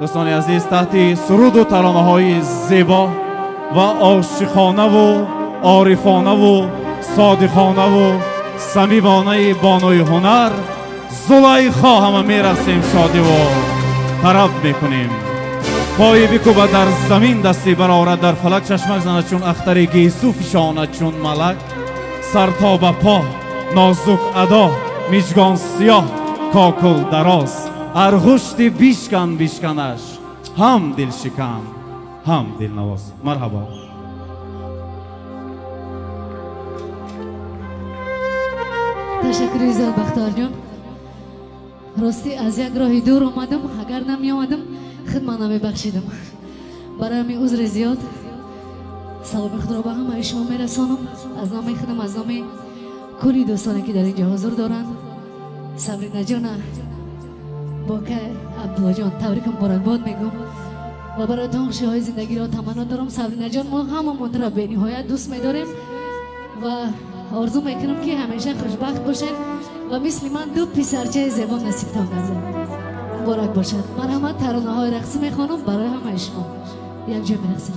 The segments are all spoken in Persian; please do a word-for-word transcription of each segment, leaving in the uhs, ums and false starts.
دوستان عزیز تحت سرود و ترانه های زیبا و عاشقانه و عارفانه و صادقانه و صمیمانه بانوی هنر زلیخا همه میرقصیم، شادی و طرب میکنیم. پای بکوبه در زمین دستی برآورد، در فلک چشمک زند چون اختر گیسو فشاند چون ملک. سر تا به پا نازک ادا، میجگان سیاه کاکل دراز. ارغشتی بیشکن بیشکنش، هم دل شکن هم دل نواز. مرحبا. تشکر زیاد بختیار جان. راستی از یک راهی دور آمدم، اگر نمی آمدم خدمت نمی بخشیدم. برای همی عذر زیاد سلام خود را به همه شما می رسانم. از نام خودم، از نام کلی دوستانی که در اینجا حضور دارند. صبرینه جان، باکه عبدالله جان تبریک مبارکباد میگم و برای تماشای های زندگی را تمنا دارم. صبرینه جان، ما همه من را به نهایت دوست می‌داریم و آرزو میکنم که همیشه خوشبخت باشید و مثل من دو پسرچه زیبا نصیبتان گردد. مبارک باشد. مرحمت ترانه های رقصی میخوانم برای همه شما. یک جای میرقصیم.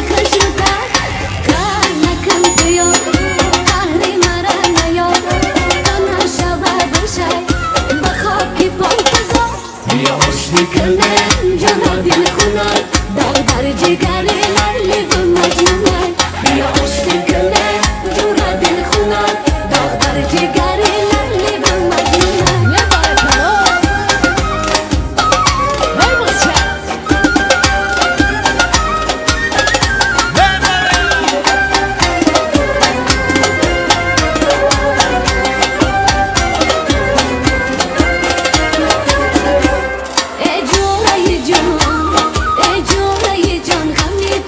ای جون ای جان ای جون ای جان غمی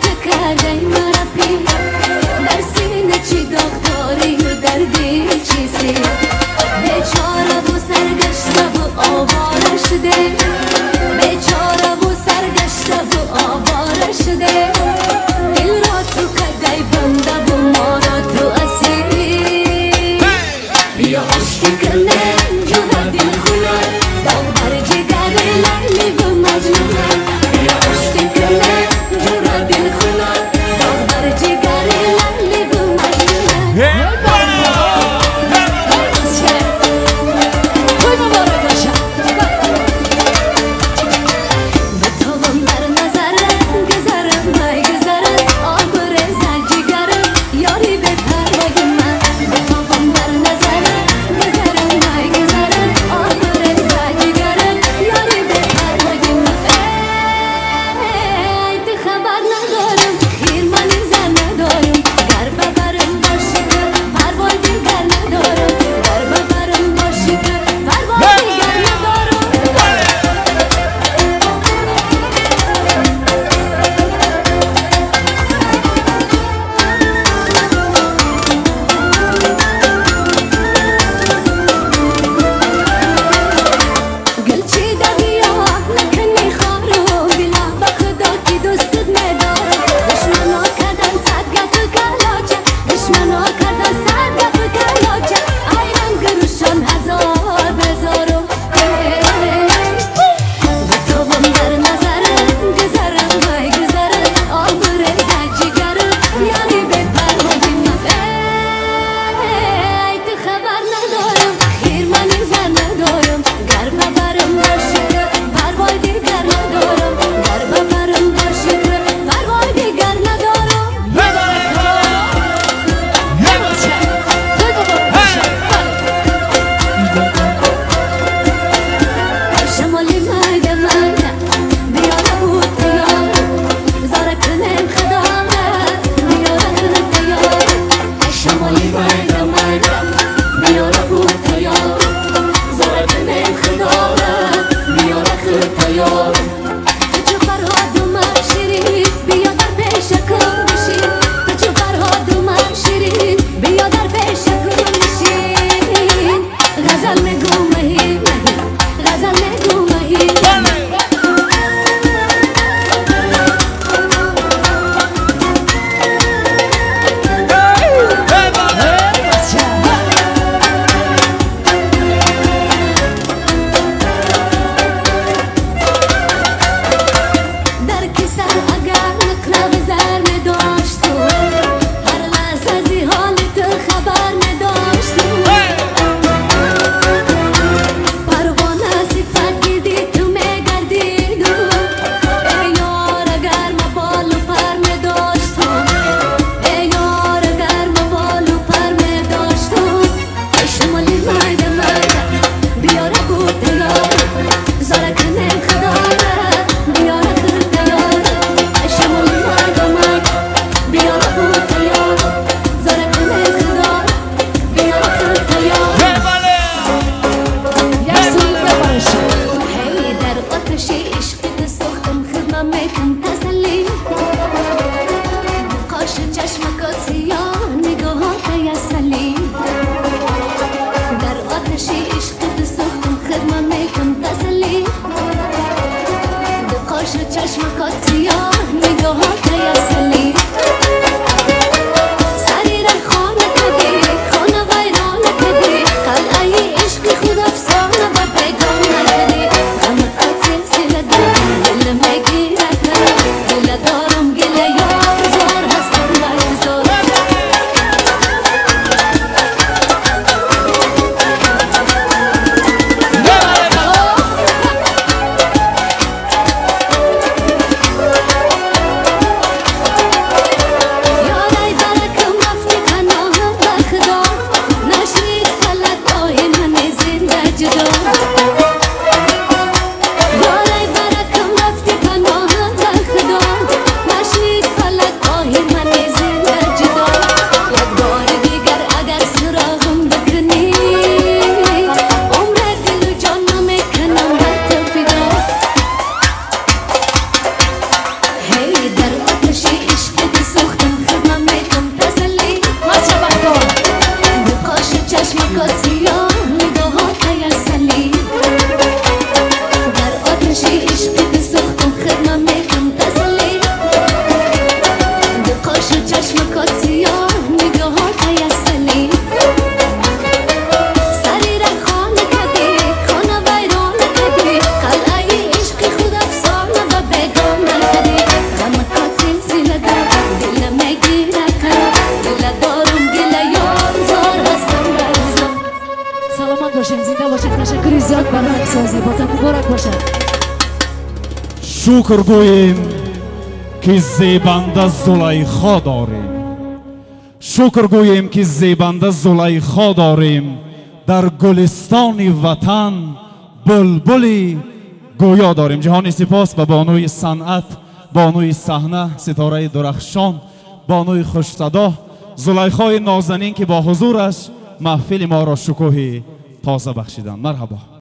شکر گوییم که زیبنده زلیخا داریم. شکر گوییم که زیبنده زلیخا داریم. در گلستان وطن بلبلی گویا داریم. جهانی سپاس به بانوی صنعت، بانوی صحنه، ستاره درخشان، بانوی خوش صدا زلیخای نازنین که با حضورش محفل ما را شکوه تازه بخشیدند. مرحبا.